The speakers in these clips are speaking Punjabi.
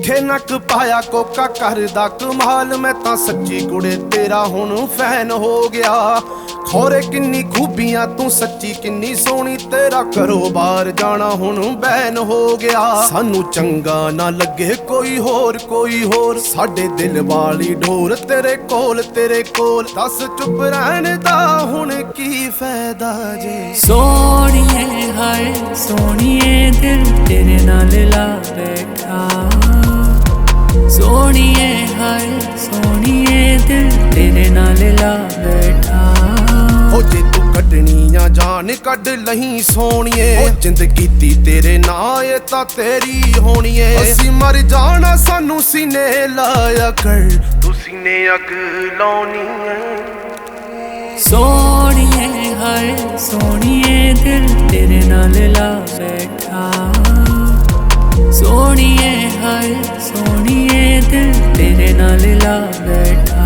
ਤਿੱਖੇ ਨੱਕ ਪਾਇਆ ਕੋਕਾ ਕਰਦਾ ਕਮਾਲ। ਮੈਂ ਤਾਂ ਸੱਚੀ ਕੁੜੇ ਤੇਰਾ ਹੁਣ ਫੈਨ ਹੋ ਗਿਆ। ਖੋਰੇ ਕਿੰਨੀ ਖੂਬੀਆਂ ਤੂੰ ਸੱਚੀ ਕਿੰਨੀ ਸੋਹਣੀ, ਤੇਰਾ ਘਰੋਂ ਬਾਹਰ ਜਾਣਾ ਹੁਣ ਬੈਨ ਹੋ ਗਿਆ। ਸਾਨੂੰ ਚੰਗਾ ਨਾ ਲੱਗੇ ਕੋਈ ਹੋਰ ਸਾਡੇ ਦਿਲ ਵਾਲੀ ਢੋਰ ਤੇਰੇ ਕੋਲ ਦੱਸ ਚੁੱਪ ਰਹਿਣ ਦਾ ਹੁਣ ਕੀ ਫਾਇਦਾ ਜੇ। ਸੋਹਣੀਏ ਹਾਏ ਸੋਹਣੀਏ ਦਿਲ ਤੇਰੇ ਨਾਲ ਲਾ ਬੈਠਾ। ਸੋਹਣੀਏ ਹਾਏ ਸੋਹਣੀਏ ਦਿਲ ਤੇਰੇ ਨਾਲ ਲਾ ਬੈਠਾ। ਉਹ ਜੇ ਤੂੰ ਕੱਢਣੀ ਆ ਜਾਨ ਕੱਢ ਲਹੀਂ ਸੋਹਣੀਏ। ਉਹ ਜਿੰਦ ਕੀਤੀ ਤੇਰੇ ਨਾਂ ਇਹ ਤਾਂ ਤੇਰੀ ਹੋਣੀ ਏ। ਅਸੀਂ ਮਰ ਜਾਣਾ ਸਾਨੂੰ ਸੀਨੇ ਲਾਇਆ ਕਰ, ਤੂੰ ਸੀਨੇ ਅੱਗ ਲਾਉਣੀ ਏ। ਸੋਹਣੀਏ ਹਾਏ ਸੋਹਣੀਏ ਦਿਲ ਤੇਰੇ ਨਾਲ ਲਾ ਬੈਠਾ। ਸੋਹਣੀਏ ਹਾਏ ਸੋਹਣੀਏ ਦਿਲ ਤੇਰੇ ਨਾਲ ਲਾ ਬੈਠਾ।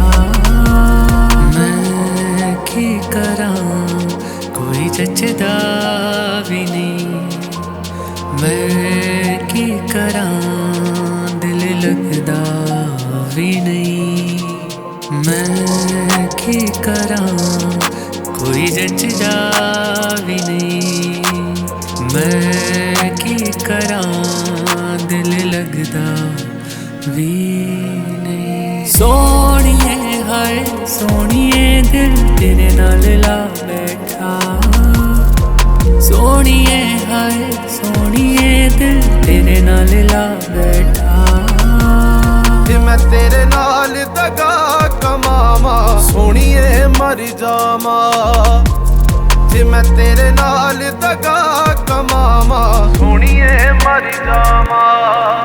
ਮੈਂ ਕੀ ਕਰਾਂ ਕੋਈ ਜੱਚਦਾ ਵੀ ਨਹੀਂ। ਮੈਂ ਕੀ ਕਰਾਂ ਦਿਲ ਲੱਗਦਾ ਵੀ ਨਹੀਂ। ਮੈਂ ਕੀ ਕਰਾਂ ਕੋਈ ਜੱਚਦਾ ਵੀ ਨਹੀਂ। ਮੈਂ ਕੀ ਕਰਾਂ ਦਿਲ ਲੱਗਦਾ ਵੀ ਨਹੀਂ। ਸੋਹਣੀਏ ਹਾਏ ਸੋਹਣੀਏ ਦਿਲ ਤੇਰੇ ਨਾਲ ਲਾ ਬੈਠਾ। ਸੋਹਣੀਏ ਹਾਏ ਸੋਹਣੀਏ ਦਿਲ ਤੇਰੇ ਨਾਲ ਲਾ ਬੈਠਾ। ਜੇ ਮੈਂ ਤੇਰੇ ਨਾਲ ਦਗਾ ਕਮਾਵਾਂ ਸੋਹਣੀਏ ਮਰ ਜਾਵਾਂ। ਜੇ ਮੈਂ ਤੇਰੇ ਨਾਲ ਦਗਾ ਕਮਾਵਾਂ ਸੋਹਣੀਏ ਮਰ ਜਾਵਾਂ।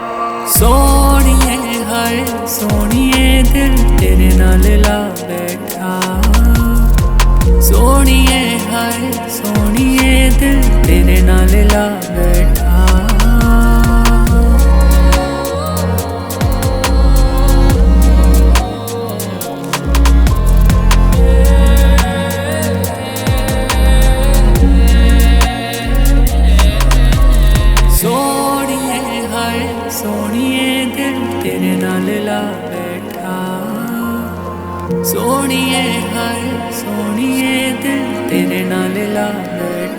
ਸੋਹਣੀਏ ਹਾਏ ਸੋਹਣੀਏ ਦਿਲ ਤੇਰੇ ਨਾਲ ਲਾ ਬੈਠਾ। ਸੋਹਣੀਏ ਹਾਏ ਸੋਹਣੀਏ ਦਿਲ ਤੇਰੇ ਨਾਲ ਲਾ ਬੈਠਾ। ਸੋਹਣੀਏ ਹਾਏ ਸੋਹਣੀਏ ਦਿਲ ਤੇਰੇ ਨਾਲ ਲਾ ਬੈਠਾ। ਸੋਹਣੀਏ ਹਾਏ ਸੋਹਣੀਏ ਦਿਲ ਤੇਰੇ ਨਾਲ ਲਾ ਬੈਠਾ।